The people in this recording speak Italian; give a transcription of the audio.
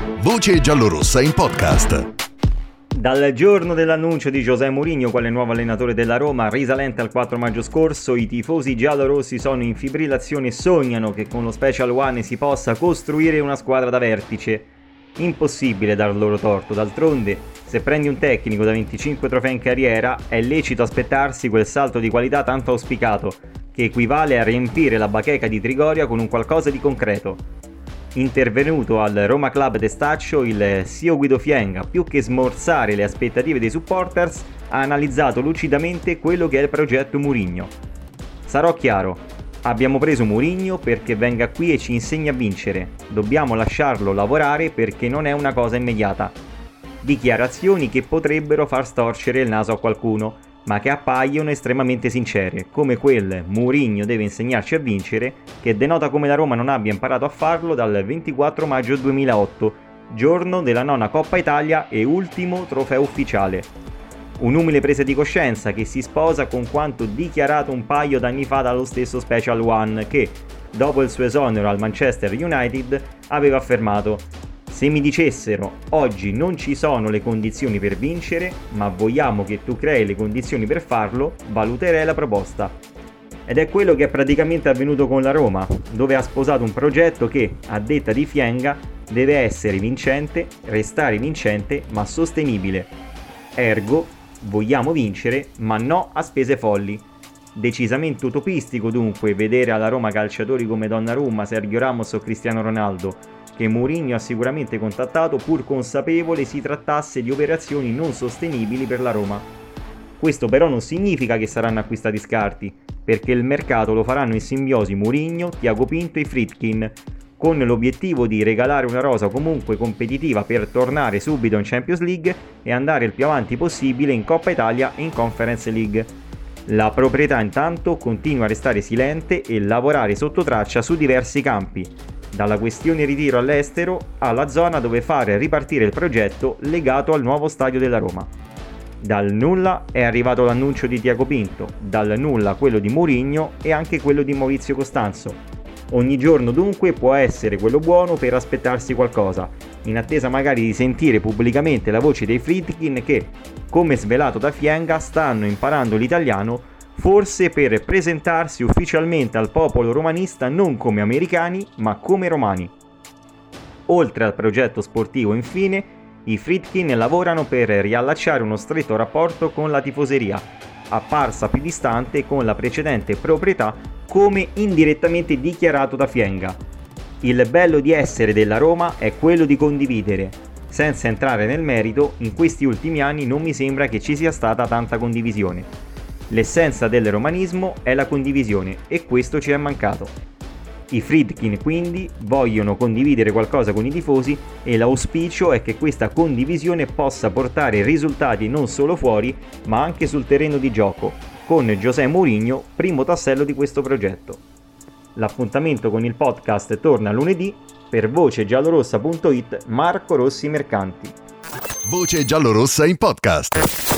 Voce giallorossa in podcast. Dal giorno dell'annuncio di José Mourinho quale nuovo allenatore della Roma, risalente al 4 maggio scorso, i tifosi giallorossi sono in fibrillazione e sognano che con lo Special One si possa costruire una squadra da vertice. Impossibile dar loro torto, d'altronde, se prendi un tecnico da 25 trofei in carriera, è lecito aspettarsi quel salto di qualità tanto auspicato, che equivale a riempire la bacheca di Trigoria con un qualcosa di concreto. Intervenuto al Roma Club Testaccio, il CEO Guido Fienga, più che smorzare le aspettative dei supporters, ha analizzato lucidamente quello che è il progetto Mourinho. Sarò chiaro, abbiamo preso Mourinho perché venga qui e ci insegni a vincere, dobbiamo lasciarlo lavorare perché non è una cosa immediata. Dichiarazioni che potrebbero far storcere il naso a qualcuno, ma che appaiono estremamente sincere, come quel Mourinho deve insegnarci a vincere, che denota come la Roma non abbia imparato a farlo dal 24 maggio 2008, giorno della nona Coppa Italia e ultimo trofeo ufficiale. Un'umile presa di coscienza che si sposa con quanto dichiarato un paio d'anni fa dallo stesso Special One che, dopo il suo esonero al Manchester United, aveva affermato: "Se mi dicessero oggi non ci sono le condizioni per vincere, ma vogliamo che tu crei le condizioni per farlo, valuterei la proposta". Ed è quello che è praticamente avvenuto con la Roma, dove ha sposato un progetto che, a detta di Fienga, deve essere vincente, restare vincente, ma sostenibile. Ergo, vogliamo vincere, ma no a spese folli. Decisamente utopistico dunque vedere alla Roma calciatori come Donnarumma, Sergio Ramos o Cristiano Ronaldo, che Mourinho ha sicuramente contattato pur consapevole si trattasse di operazioni non sostenibili per la Roma. Questo però non significa che saranno acquistati scarti, perché il mercato lo faranno in simbiosi Mourinho, Thiago Pinto e Friedkin, con l'obiettivo di regalare una rosa comunque competitiva per tornare subito in Champions League e andare il più avanti possibile in Coppa Italia e in Conference League. La proprietà intanto continua a restare silente e lavorare sotto traccia su diversi campi, dalla questione ritiro all'estero alla zona dove fare ripartire il progetto legato al nuovo stadio della Roma. Dal nulla è arrivato l'annuncio di Thiago Pinto, dal nulla quello di Mourinho e anche quello di Maurizio Costanzo. Ogni giorno dunque può essere quello buono per aspettarsi qualcosa, in attesa magari di sentire pubblicamente la voce dei Friedkin che, come svelato da Fienga, stanno imparando l'italiano forse per presentarsi ufficialmente al popolo romanista non come americani, ma come romani. Oltre al progetto sportivo, infine, i Friedkin lavorano per riallacciare uno stretto rapporto con la tifoseria, apparsa più distante con la precedente proprietà, come indirettamente dichiarato da Fienga. Il bello di essere della Roma è quello di condividere. Senza entrare nel merito, in questi ultimi anni non mi sembra che ci sia stata tanta condivisione. L'essenza del romanismo è la condivisione e questo ci è mancato. I Friedkin quindi vogliono condividere qualcosa con i tifosi e l'auspicio è che questa condivisione possa portare risultati non solo fuori ma anche sul terreno di gioco, con José Mourinho primo tassello di questo progetto. L'appuntamento con il podcast torna lunedì. Per vocegiallorossa.it, Marco Rossi Mercanti. Voce giallorossa in podcast.